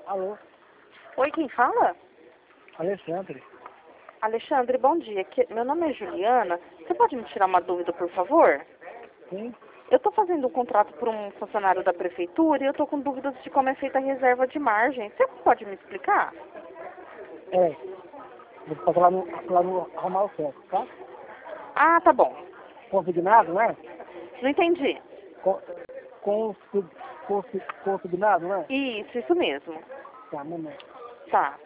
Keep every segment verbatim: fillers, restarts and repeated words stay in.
Alô, Oi, quem fala? Alexandre. Alexandre, bom dia. Que- Meu nome é Juliana. Você pode me tirar uma dúvida, por favor? Sim? Eu estou fazendo um contrato para um funcionário da prefeitura e eu estou com dúvidas de como é feita a reserva de margem. Você pode me explicar? É. Vou passar lá no, lá no Ramal Certo, tá? Ah, tá bom. Consignado, né? Não entendi. Com, com, com, consignado, né? Isso, isso mesmo. Tá, um momento. Tá.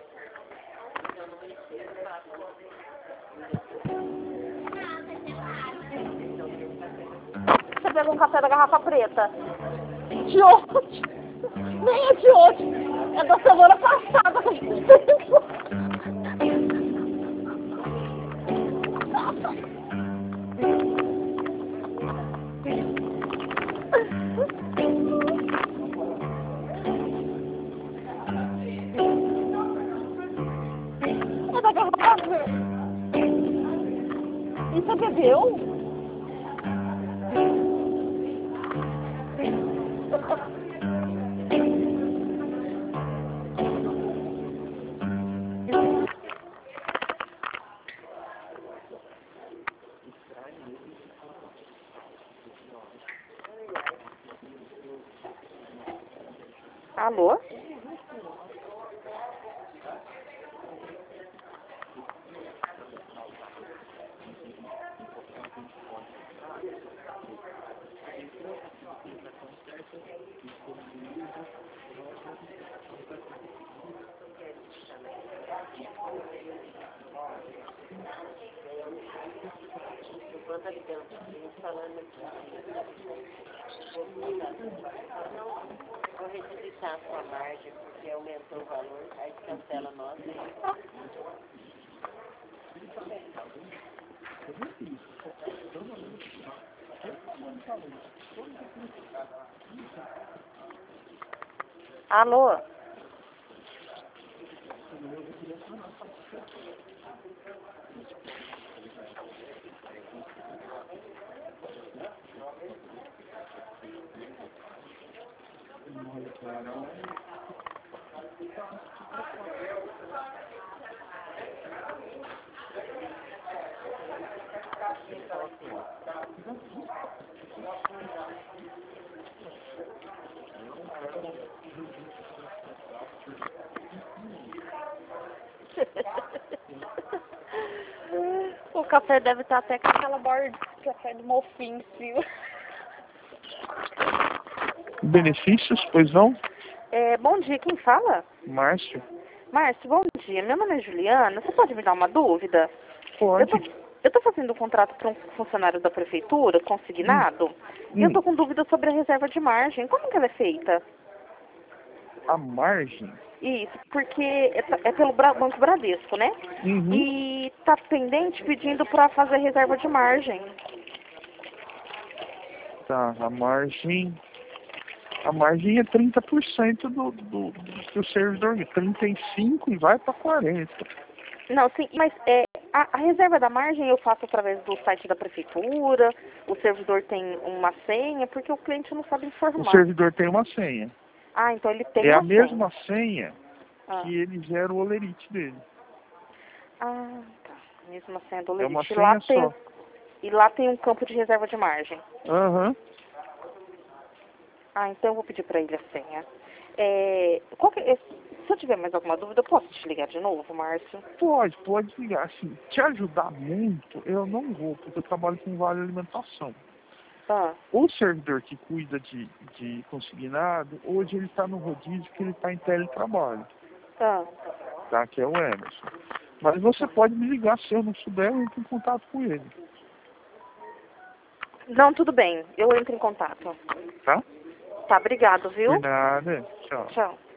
Você pegou um café da garrafa preta? De hoje? Nem é de hoje. É da semana passada que a gente pegou. É da garrafa preta. E você bebeu? Alô? Vou requisitar a sua margem, porque aumentou o valor, aí cancela a nossa. Alô? O café deve estar até com aquela borda de café de mofinho em cima. Benefícios, pois não? É, bom dia, quem fala? Márcio? Márcio, bom dia. Meu nome é Juliana. Você pode me dar uma dúvida? Eu Pode. tô, eu tô fazendo um contrato para um funcionário da prefeitura, consignado, e eu Hum. tô com dúvida sobre a reserva de margem. Como que ela é feita? A margem? Isso, porque é, t- é pelo Bra- Banco Bradesco, né? Uhum. E tá pendente pedindo para fazer reserva de margem. Tá, a margem... A margem é trinta por cento do, do, do que o servidor ganha. trinta e cinco por cento e vai para quarenta por cento. Não, sim, mas é, a, a reserva da margem eu faço através do site da prefeitura, o servidor tem uma senha, porque o cliente não sabe O informar. servidor tem uma senha. Ah, então ele tem É uma a mesma senha Ah. que ele gera o olerite dele. Ah, tá. Mesmo a senha do É uma Lerite. Lá senha tem, só. e lá tem um campo de reserva de margem. Aham. Ah, então eu vou pedir para ele a senha. É, qual que é- se eu tiver mais alguma dúvida, eu posso te ligar de novo, Márcio? Pode, pode ligar. Assim, te ajudar muito, eu não vou, porque eu trabalho com vale alimentação. Ah, O servidor que cuida de, de consignado, hoje ele está no rodízio que ele está em teletrabalho, ah. tá? Que é o Emerson. Mas você pode me ligar, se eu não souber, eu entro em contato com ele, Não, tudo bem. Eu entro em contato. tá? Tá, obrigado, viu? Por nada, tchau. Tchau.